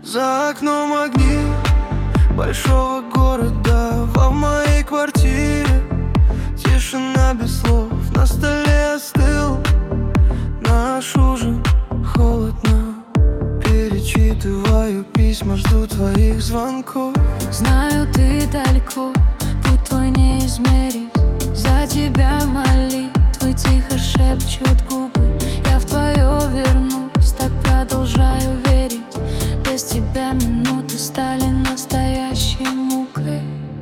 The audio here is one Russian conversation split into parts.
За окном огни большого города. В моей квартире тишина без слов. На столе остыл наш ужин, холодно. Перечитываю письма, жду твоих звонков. Знаю, ты далеко, путь твой не измерить. За тебя молитвы тихо шепчут губы. Я в твое вернусь, так продолжаю верить. Без тебя минуты стали настоящей мукой.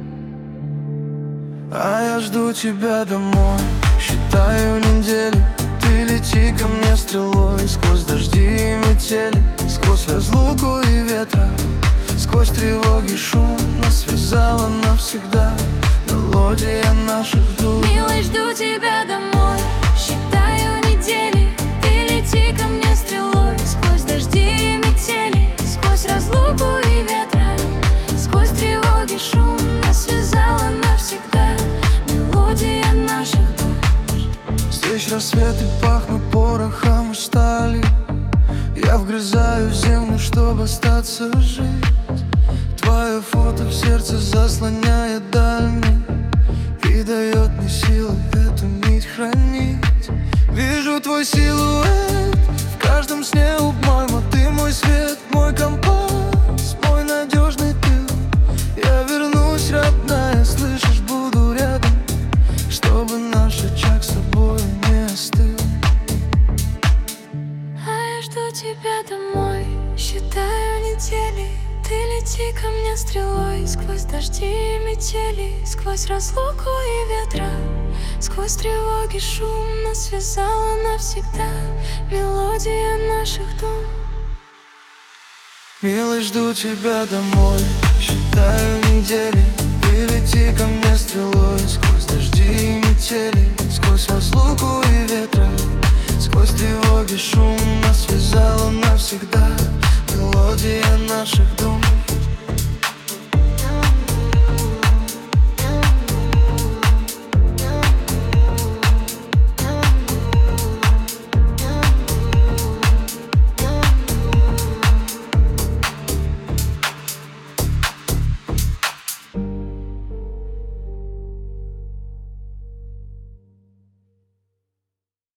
А я жду тебя домой, считаю недели. Ты лети ко мне стрелой сквозь дожди и метели, сквозь разлуку и ветра, сквозь тревоги шум. Нас связала навсегда мелодия наших душ. Милый, жду тебя домой, считаю недели. Ты лети ко мне стрелой сквозь дожди и метели, сквозь разлуку и ветра, сквозь тревоги шум. Нас связала навсегда мелодия наших душ. Здесь рассветы пахнут порохом и стали. Я вгрызаю в землю, чтобы остаться жить. Твое фото в сердце заслоняет дальний и дает мне силы эту нить хранить. Вижу твой силуэт в каждом сне, по-моему. Ты мой свет, мой компас, мой надежный тыл. Я вернусь, родная, слышишь, буду рядом, чтобы наш очаг с тобой не остыл. А я жду тебя домой, считаю недели. Ты лети ко мне стрелой сквозь дожди и метели, сквозь разлуку и ветра, сквозь тревоги шум. Нас связала навсегда мелодия наших дум. Милый, жду тебя домой, считаю недели. Ты лети ко мне стрелой сквозь дожди и метели, сквозь разлуку и ветра, сквозь тревоги шум.